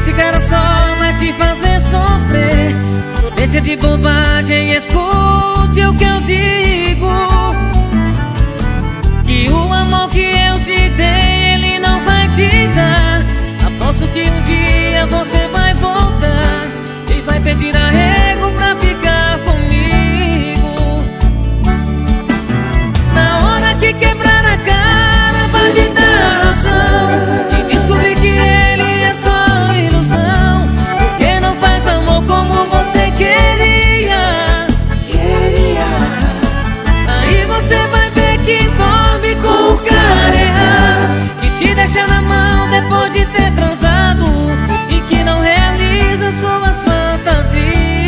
esse cara só vai te fazer sofrer. Deixa de bobagem e escute o que eu digo, que o amor que eu te dei ele não vai te dar. Aposto que um dia você vai voltar e vai pedir arrego pra ficar comigo. Na hora que quebrar a cara vai me dar razão e descobrir que ele é só ilusão, porque não faz amor como você queria. Aí você vai ver que dorme com o cara errado, que te deixa na mão depois de ter transado e que não realiza suas fantasias.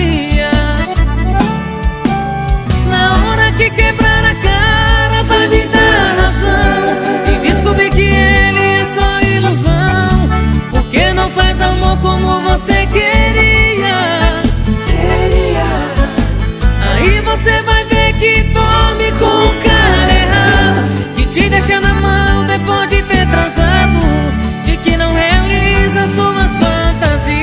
Na hora que quebrar a cara vai me dar razão e descobrir que ele é só ilusão, porque não faz amor como você queria. Aí você vai ver que dorme com o cara errado, que te deixa na mão depois de ter transado e que não realiza suas fantasias.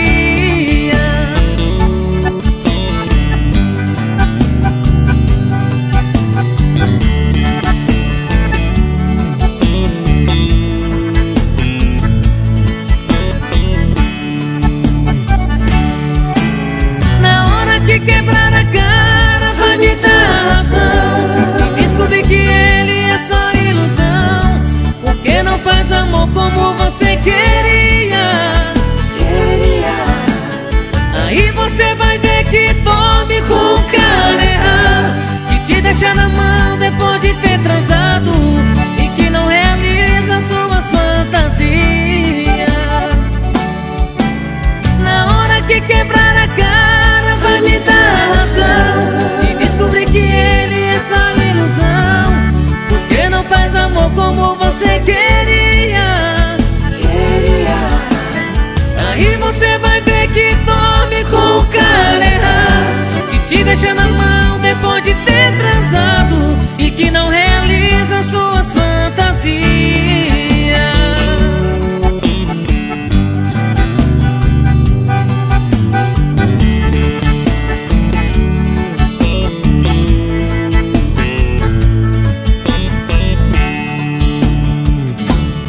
Na hora que quebrar a cara vai me dar razão e descobrir que ele é só ilusão, porque não faz amor como você queria. Aí você vai ver que dorme com o cara errado, que te deixa na mão depois de ter transado